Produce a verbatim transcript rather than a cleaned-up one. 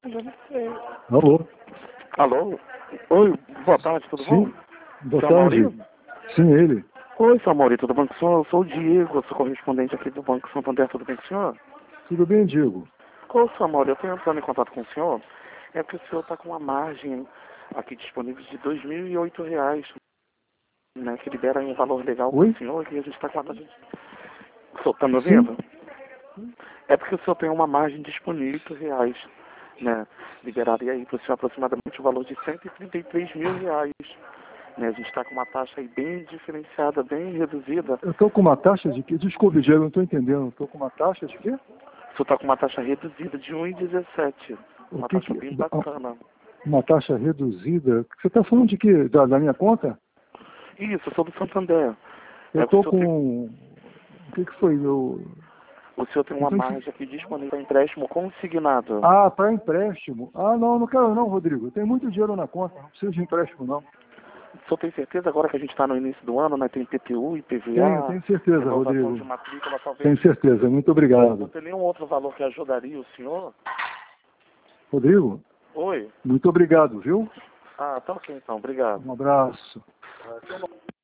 Alô? Alô? Oi, boa tarde, tudo Sim, bom? boa Seu tarde. Mauri? Sim, ele. Oi, seu Mauri, tudo bom com o senhor? Eu sou o Diego, eu sou correspondente aqui do Banco Santander, tudo bem com o senhor? Tudo bem, Diego? Ô, seu Mauri, eu estou entrando em contato com o senhor, é porque o senhor está com uma margem aqui disponível de dois mil e oito reais, né, que libera um valor legal para Oi? o senhor, e a gente está com uma... O senhor está me Sim. ouvindo? É porque o senhor tem uma margem disponível de oito reais, né? Liberaria aí para o senhor aproximadamente o valor de cento e trinta e três mil reais. Né? A gente está com uma taxa aí bem diferenciada, bem reduzida. Eu estou com uma taxa de quê? Desculpe, Diego, não estou entendendo. Estou com uma taxa de quê? O senhor está com uma taxa reduzida de um vírgula dezessete. O Uma que taxa que... bem bacana. Uma taxa reduzida? Você está falando de quê? Da, da minha conta? Isso, eu sou do Santander. Eu É, o, estou senhor tem, com... O que que foi? Eu... o senhor tem não uma tô ent- margem aqui disponível para empréstimo consignado. Ah, para empréstimo. Ah, não, não quero não, Rodrigo. Eu tenho muito dinheiro na conta. Não preciso de empréstimo, não. O senhor tem certeza agora que a gente está no início do ano, né? Tem I P T U, Tenho, I P V A, tenho certeza, renovação de Rodrigo. matrícula, talvez. Tenho certeza. Muito Não obrigado. tem nenhum outro valor que ajudaria o senhor? Rodrigo, Oi? muito obrigado, viu? Ah, tá ok então, obrigado. Um abraço.